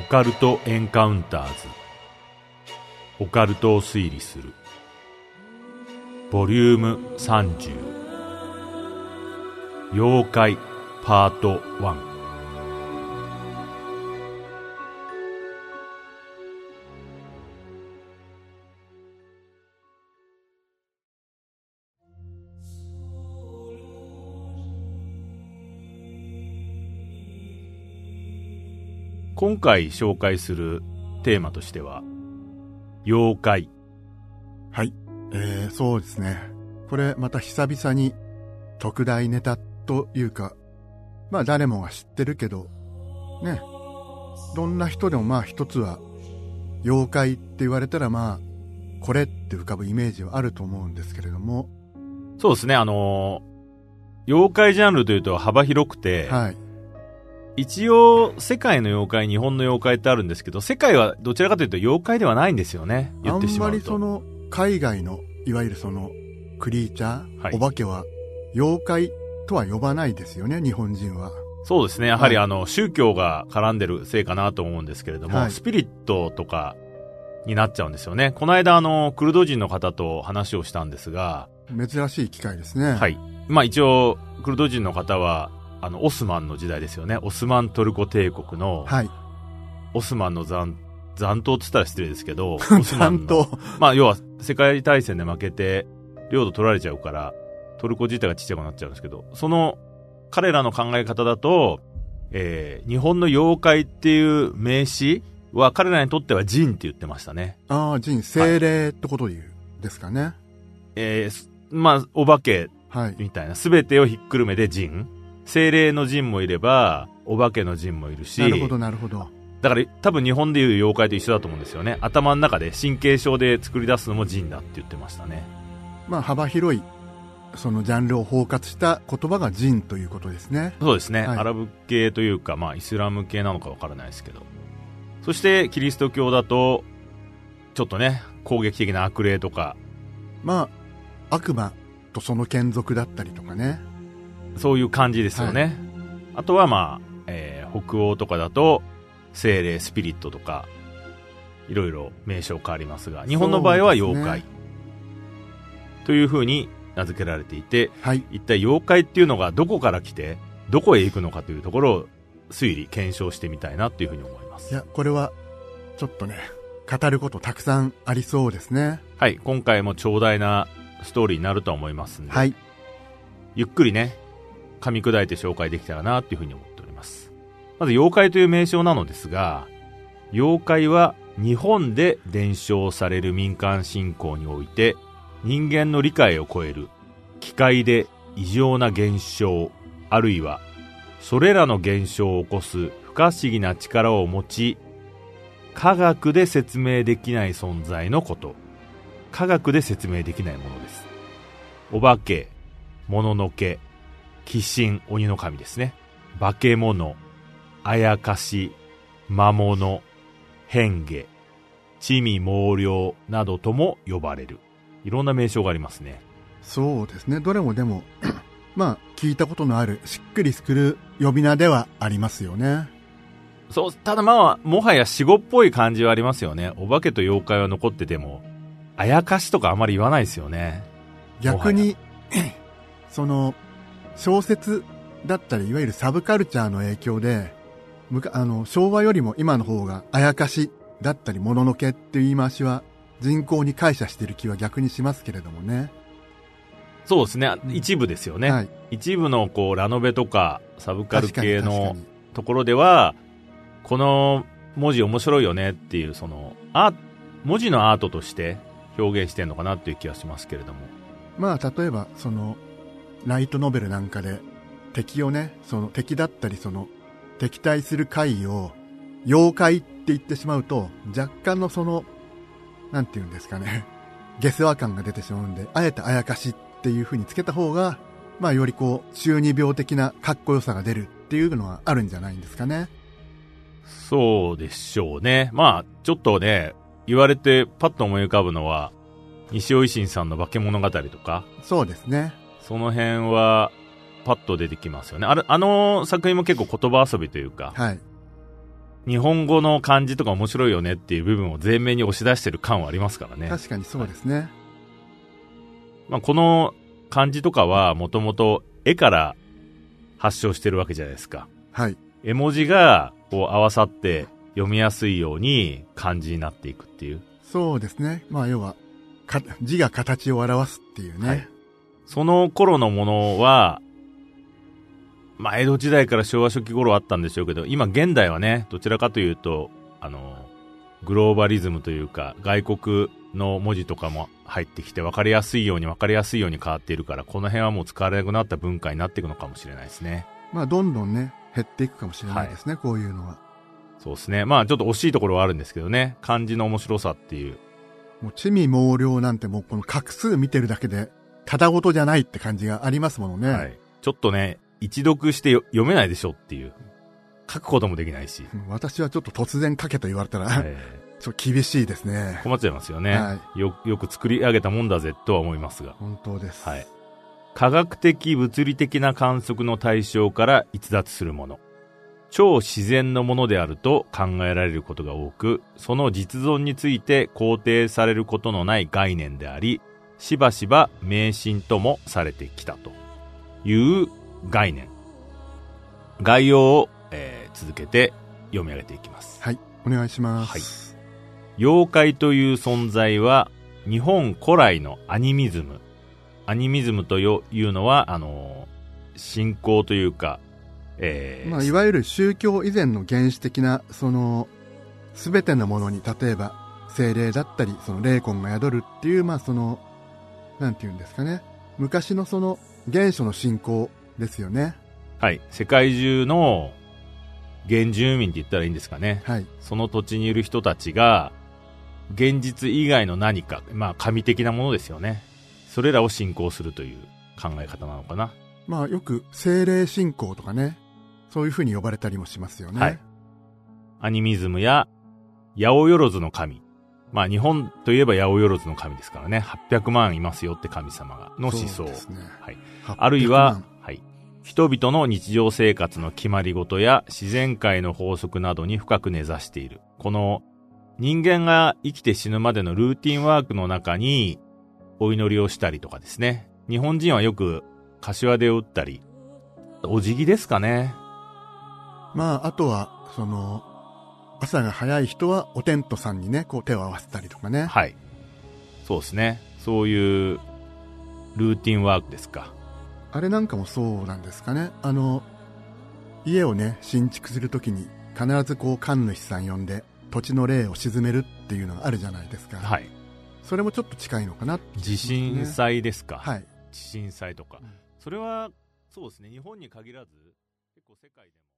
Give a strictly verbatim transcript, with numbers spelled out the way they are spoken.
オカルトエンカウンターズ、オカルトを推理するボリュームさんじゅう、妖怪パートワン。今回紹介するテーマとしては妖怪。 はい、えー、そうですね。これまた久々に特大ネタというか、まあ誰もが知ってるけどね、どんな人でもまあ一つは妖怪って言われたらまあこれって浮かぶイメージはあると思うんですけれども。 そうですね、あのー、妖怪ジャンルというと幅広くて、 はい、 一応世界の妖怪、日本の妖怪ってあるんですけど、世界はどちらかというと妖怪ではないんですよね、言ってしまうと。 あんまりその海外のいわゆるそのクリーチャー、はい、お化けは妖怪とは呼ばないですよね、日本人は。 そうですね、やはりあの、はい、宗教が絡んでるせいかなと思うんですけれども、はい、スピリットとかになっちゃうんですよね。この間あのクルド人の方と話をしたんですが、 珍しい機会ですね。 はい、まあ一応クルド人の方はあのオスマンの時代ですよね。オスマントルコ帝国の、はい、オスマンの残残党って言ったら失礼ですけど、オスマンのまあ要は世界大戦で負けて領土取られちゃうからトルコ自体がちっちゃくなっちゃうんですけど、その彼らの考え方だと、えー、日本の妖怪っていう名詞は彼らにとってはジンって言ってましたね。 ああ、ジン、精霊ってことで言う、はい、ですかね。 えー、まあお化けみたいな、すべてをひっくるめてジン。精霊のジンもいればお化けのジンもいるし。 なるほどなるほど。 だから多分日本でいう妖怪と一緒だと思うんですよね。頭の中で神経症で作り出すのもジンだって言ってましたね。 まあ幅広いそのジャンルを包括した言葉がジンということですね。 そうですね、はい、アラブ系というか、まあ、イスラム系なのかわからないですけど、そしてキリスト教だとちょっとね攻撃的な悪霊とか、 まあ悪魔とその眷属だったりとかね、 そういう感じですよね、はい、あとはまあ、えー、北欧とかだと精霊、スピリットとかいろいろ名称変わりますが、日本の場合は妖怪というふうに名付けられていて、はい、一体妖怪っていうのがどこから来てどこへ行くのかというところを推理検証してみたいなというふうに思います。 いや、これはちょっとね語ることたくさんありそうですね。 はい、今回も長大なストーリーになると思いますので、 はい、 ゆっくりね噛み砕いて紹介できたらなというふうに思っております。まず妖怪という名称なのですが、妖怪は日本で伝承される民間信仰において人間の理解を超える奇怪で異常な現象、あるいはそれらの現象を起こす不可思議な力を持ち、科学で説明できない存在のこと。科学で説明できないものです。お化け、もののけ、鬼神、鬼の神ですね。化け物、あやかし、魔物、変化、地味猛量などとも呼ばれる。いろんな名称がありますね。 そうですね、どれもでもまあ聞いたことのあるしっくりくる呼び名ではありますよね。 そう、ただまあもはや死語っぽい感じはありますよね。お化けと妖怪は残っててもあやかしとかあまり言わないですよね。 逆にその小説だったりいわゆるサブカルチャーの影響であの昭和よりも今の方があやかしだったりもののけっていう言い回しは人口に感謝している気は逆にしますけれどもね。 そうですね、一部ですよね、はい、一部のこうラノベとかサブカル系のところではこの文字面白いよねっていうそのあ文字のアートとして表現してるのかなっていう気がしますけれども、 まあ例えばそのライトノベルなんかで敵をね、その敵だったりその敵対する怪異を妖怪って言ってしまうと若干のそのなんていうんですかね、下世話感が出てしまうんで、あえてあやかしっていう風につけた方がまあよりこう中二病的なかっこよさが出るっていうのはあるんじゃないんですかね。 そうでしょうね。まあちょっとね言われてパッと思い浮かぶのは西尾維新さんの化け物語とか、 そうですね、 その辺はパッと出てきますよね。あれ、あの作品も結構言葉遊びというか、 はい、 日本語の漢字とか面白いよねっていう部分を前面に押し出してる感はありますからね。 確かにそうですね。 まあ、この漢字とかはもともと絵から発祥してるわけじゃないですか。 はい。 絵文字がこう合わさって読みやすいように漢字になっていくっていう。 そうですね。まあ要はか字が形を表すっていうね、はい、 その頃のものはまあ江戸時代から昭和初期頃あったんでしょうけど、今現代はねどちらかというとあのグローバリズムというか外国の文字とかも入ってきて分かりやすいように分かりやすいように変わっているから、この辺はもう使われなくなった文化になっていくのかもしれないですね。 まあどんどんね減っていくかもしれないですね、はい、こういうのは。 そうですね。まあちょっと惜しいところはあるんですけどね、漢字の面白さっていう。 もう地味猛量なんてもうこの画数見てるだけでただごとじゃないって感じがありますものね。 はい。ちょっとね一読して読めないでしょっていう、書くこともできないし。 私はちょっと突然書けと言われたら、えー、ちょっと厳しいですね。 困っちゃいますよね、はい、よ, よく作り上げたもんだぜとは思いますが。 本当です。 はい。科学的物理的な観測の対象から逸脱するもの、超自然のものであると考えられることが多く、その実存について肯定されることのない概念であり、しばしば迷信ともされてきたという概念、概要を、えー、続けて読み上げていきます。 はい、お願いします。 はい。妖怪という存在は日本古来のアニミズム、アニミズムというのはあの信仰というか、えーまあ、いわゆる宗教以前の原始的なその全てのものに、例えば精霊だったりその霊魂が宿るっていう、まあそのなんていうんですかね、昔のその原初の信仰ですよね。 はい。世界中の原住民って言ったらいいんですかね。 はい。 その土地にいる人たちが現実以外の何か、まあ神的なものですよね。それらを信仰するという考え方なのかな。 まあよく精霊信仰とかね、そういう風に呼ばれたりもしますよね。 はい。アニミズムや八百万の神。まあ日本といえば八百万の神ですからね。はっぴゃくまんいますよって神様がの思想。そうですね。はい。あるいは、はい。人々の日常生活の決まり事や自然界の法則などに深く根ざしている。この人間が生きて死ぬまでのルーティンワークの中にお祈りをしたりとかですね。日本人はよく柏手を打ったり、お辞儀ですかね。 まああとはその朝が早い人はお天道さんにねこう手を合わせたりとかね。 はい。そうですね。そういうルーティンワークですか。 あれなんかもそうなんですかね。あの家をね新築するときに必ずこう神主さん呼んで土地の霊を鎮めるっていうのがあるじゃないですか。 はい。 それもちょっと近いのかなって、ね、 地震災ですか。 はい。 地震災とか、うん、それはそうですね。日本に限らず結構世界でも